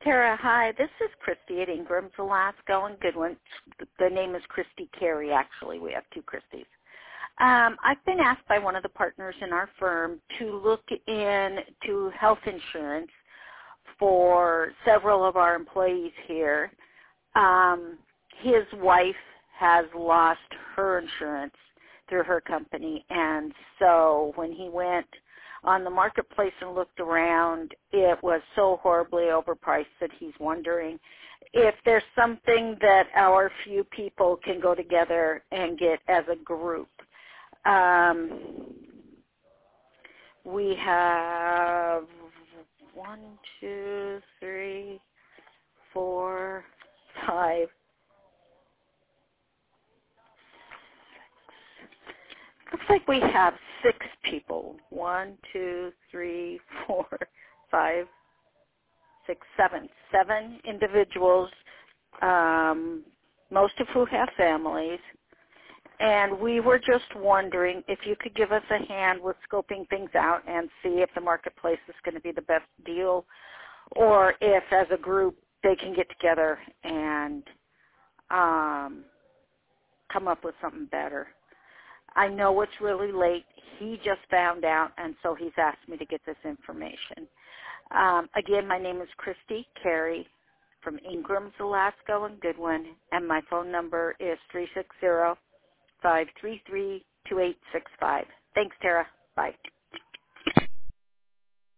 Tara, hi. This is Christy at Ingram's, Alaska, and Goodwin. The name is Christy Carey, actually. We have two Christys. I've been asked by one of the partners in our firm to look into health insurance for several of our employees here. His wife has lost her insurance through her company, and so when he went on the marketplace and looked around, it was so horribly overpriced that he's wondering if there's something that our few people can go together and get as a group. We have 1, 2, 3, 4, 5. Looks like we have 6 people. 1, 2, 3, 4, 5, 6, 7. 7 individuals, most of who have families. And we were just wondering if you could give us a hand with scoping things out and see if the marketplace is going to be the best deal, or if as a group they can get together and come up with something better. I know it's really late. He just found out, and so he's asked me to get this information. Again, my name is Christy Carey from Ingram's, Alaska, and Goodwin, and my phone number is 360-533-2865. Thanks, Tara. Bye.